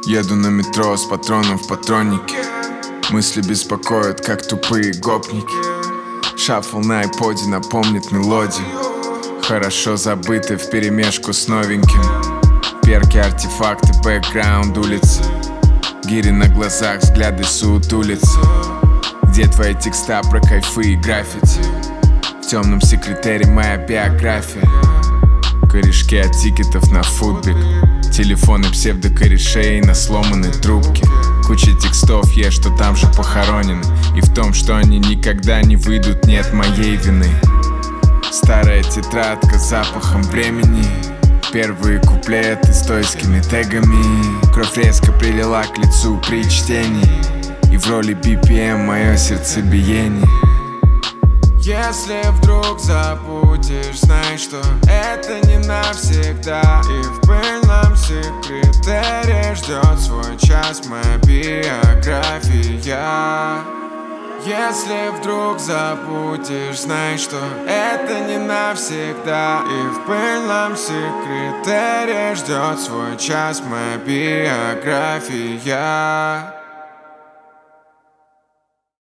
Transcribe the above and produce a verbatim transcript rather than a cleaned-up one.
Еду на метро с патроном в патроннике. Мысли беспокоят, как тупые гопники. Шаффл на айподе напомнит мелодию, хорошо забытый вперемешку с новеньким. Перки, артефакты, бэкграунд улицы. Гири на глазах, взгляды суетулицы. Где твои текста про кайфы и граффити? В темном секретаре моя биография. Корешки от тикетов на футбик. Телефоны псевдокорешей на сломанной трубке. Куча текстов есть, что там же похоронены. И в том, что они никогда не выйдут, нет моей вины. Старая тетрадка с запахом времени. Первые куплеты с тойскими тегами. Кровь резко прилила к лицу при чтении. И в роли би пи эм мое сердцебиение. Если вдруг забудешь, знай, что это не навсегда. И в пыльном секретаре ждет свой час моя биография. Если вдруг забудешь, знай, что это не навсегда. И в пыльном секретаре ждет свой час моя биография.